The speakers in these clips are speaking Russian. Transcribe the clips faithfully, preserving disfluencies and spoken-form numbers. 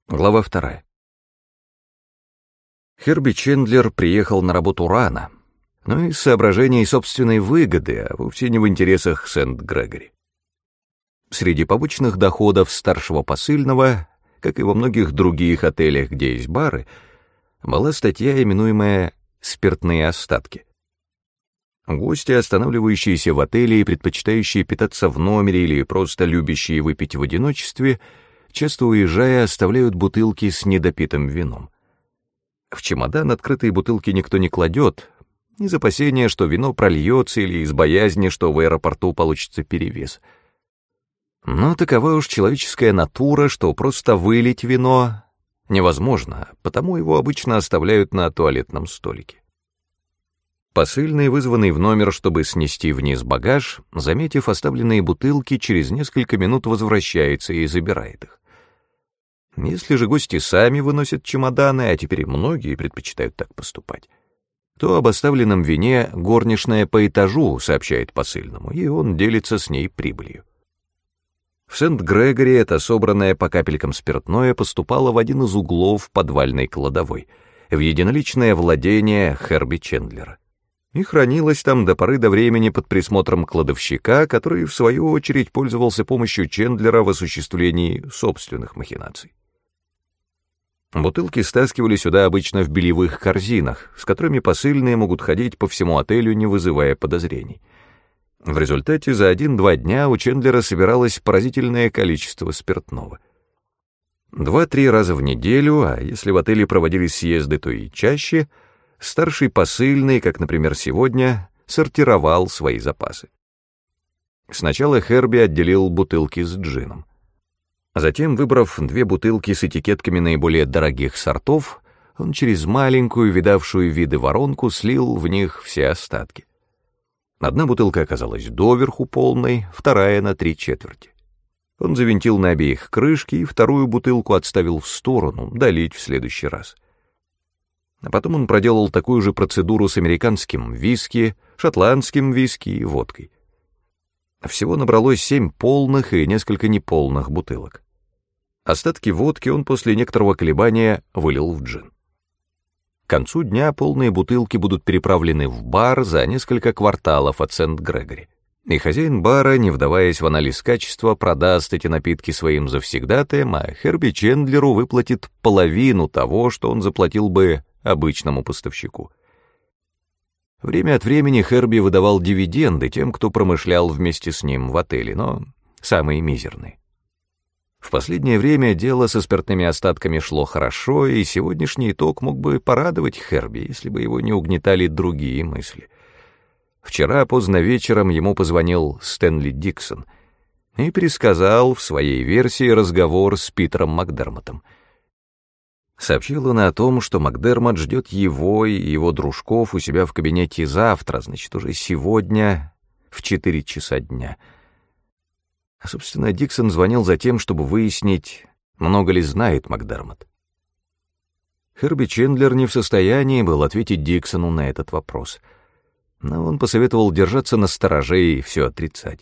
Глава вторая. Херби Чендлер приехал на работу рано, но из соображений собственной выгоды, а вовсе не в интересах Сент-Грегори. Среди побочных доходов старшего посыльного, как и во многих других отелях, где есть бары, была статья, именуемая «спиртные остатки». Гости, останавливающиеся в отеле и предпочитающие питаться в номере или просто любящие выпить в одиночестве, часто уезжая, оставляют бутылки с недопитым вином. В чемодан открытые бутылки никто не кладет, из опасения, что вино прольется, или из боязни, что в аэропорту получится перевес. Но такова уж человеческая натура, что просто вылить вино невозможно, потому его обычно оставляют на туалетном столике. Посыльный, вызванный в номер, чтобы снести вниз багаж, заметив оставленные бутылки, через несколько минут возвращается и забирает их. Если же гости сами выносят чемоданы, а теперь многие предпочитают так поступать, то об оставленном вине горничная по этажу сообщает посыльному, и он делится с ней прибылью. В Сент-Грегори это собранное по капелькам спиртное поступало в один из углов подвальной кладовой, в единоличное владение Херби Чендлера, и хранилось там до поры до времени под присмотром кладовщика, который, в свою очередь, пользовался помощью Чендлера в осуществлении собственных махинаций. Бутылки стаскивали сюда обычно в бельевых корзинах, с которыми посыльные могут ходить по всему отелю, не вызывая подозрений. В результате за один-два дня у Чендлера собиралось поразительное количество спиртного. Два-три раза в неделю, а если в отеле проводились съезды, то и чаще, старший посыльный, как, например, сегодня, сортировал свои запасы. Сначала Херби отделил бутылки с джином. Затем, выбрав две бутылки с этикетками наиболее дорогих сортов, он через маленькую, видавшую виды воронку, слил в них все остатки. Одна бутылка оказалась доверху полной, вторая — на три четверти. Он завинтил на обеих крышки и вторую бутылку отставил в сторону, долить в следующий раз. А потом он проделал такую же процедуру с американским виски, шотландским виски и водкой. Всего набралось семь полных и несколько неполных бутылок. Остатки водки он после некоторого колебания вылил в джин. К концу дня полные бутылки будут переправлены в бар за несколько кварталов от Сент-Грегори, и хозяин бара, не вдаваясь в анализ качества, продаст эти напитки своим завсегдатаям, а Херби Чендлеру выплатит половину того, что он заплатил бы обычному поставщику. Время от времени Херби выдавал дивиденды тем, кто промышлял вместе с ним в отеле, но самые мизерные. В последнее время дело со спиртными остатками шло хорошо, и сегодняшний итог мог бы порадовать Херби, если бы его не угнетали другие мысли. Вчера поздно вечером ему позвонил Стэнли Диксон и пересказал в своей версии разговор с Питером Макдермотом. Сообщил он о том, что Макдермот ждет его и его дружков у себя в кабинете завтра, значит, уже сегодня в четыре часа дня. А, собственно, Диксон звонил за тем, чтобы выяснить, много ли знает Макдермот. Херби Чендлер не в состоянии был ответить Диксону на этот вопрос, но он посоветовал держаться настороже и все отрицать.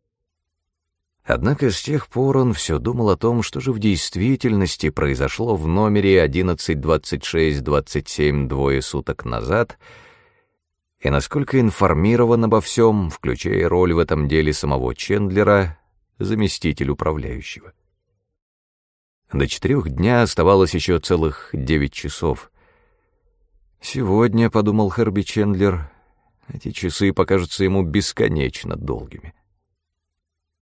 Однако с тех пор он все думал о том, что же в действительности произошло в номере одиннадцать двадцать шесть двадцать семь двое суток назад, и насколько информирован обо всем, включая роль в этом деле самого Чендлера, заместитель управляющего. До четырех дня оставалось еще целых девять часов. «Сегодня, — подумал Херби Чендлер, — эти часы покажутся ему бесконечно долгими».